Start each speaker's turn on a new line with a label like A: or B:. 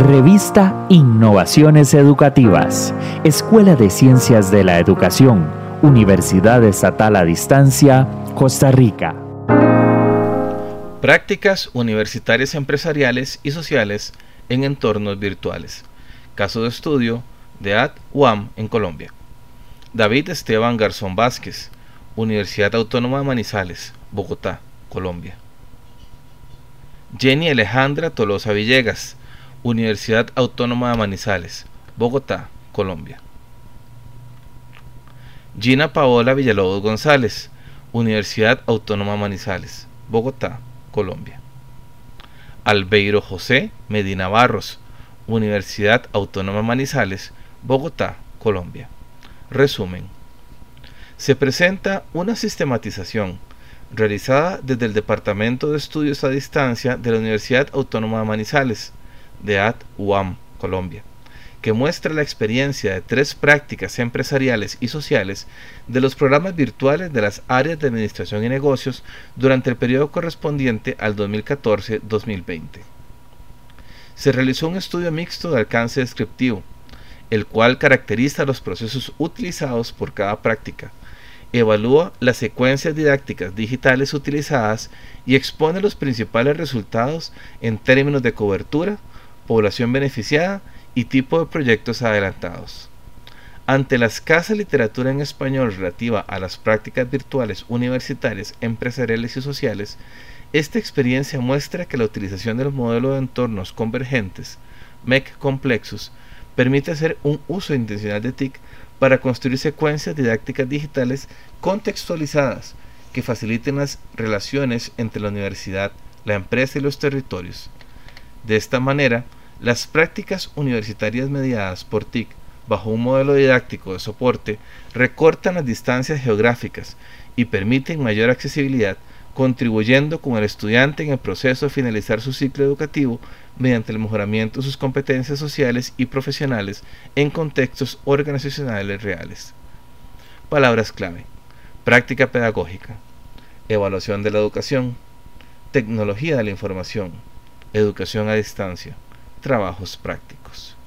A: Revista Innovaciones Educativas, Escuela de Ciencias de la Educación, Universidad Estatal a Distancia, Costa Rica.
B: Prácticas universitarias empresariales y sociales en entornos virtuales. Caso de estudio de UAM en Colombia. David Esteban Garzón Vázquez, Universidad Autónoma de Manizales, Bogotá, Colombia. Jenny Alejandra Tolosa Villegas, Universidad Autónoma de Manizales, Bogotá, Colombia. Gina Paola Villalobos González, Universidad Autónoma de Manizales, Bogotá, Colombia. Albeiro José Medina Barros, Universidad Autónoma de Manizales, Bogotá, Colombia. Resumen. Se presenta una sistematización realizada desde el Departamento de Estudios a Distancia de la Universidad Autónoma de Manizales, de UAM, Colombia, que muestra la experiencia de 3 prácticas empresariales y sociales de los programas virtuales de las áreas de Administración y Negocios durante el periodo correspondiente al 2014-2020. Se realizó un estudio mixto de alcance descriptivo, el cual caracteriza los procesos utilizados por cada práctica, evalúa las secuencias didácticas digitales utilizadas y expone los principales resultados en términos de cobertura, población beneficiada y tipo de proyectos adelantados. Ante la escasa literatura en español relativa a las prácticas virtuales universitarias, empresariales y sociales, esta experiencia muestra que la utilización del modelo de entornos convergentes, MEC complexos, permite hacer un uso intencional de TIC para construir secuencias didácticas digitales contextualizadas que faciliten las relaciones entre la universidad, la empresa y los territorios. De esta manera, las prácticas universitarias mediadas por TIC bajo un modelo didáctico de soporte recortan las distancias geográficas y permiten mayor accesibilidad, contribuyendo con el estudiante en el proceso de finalizar su ciclo educativo mediante el mejoramiento de sus competencias sociales y profesionales en contextos organizacionales reales. Palabras clave: práctica pedagógica, evaluación de la educación, tecnología de la información, educación a distancia, trabajos prácticos.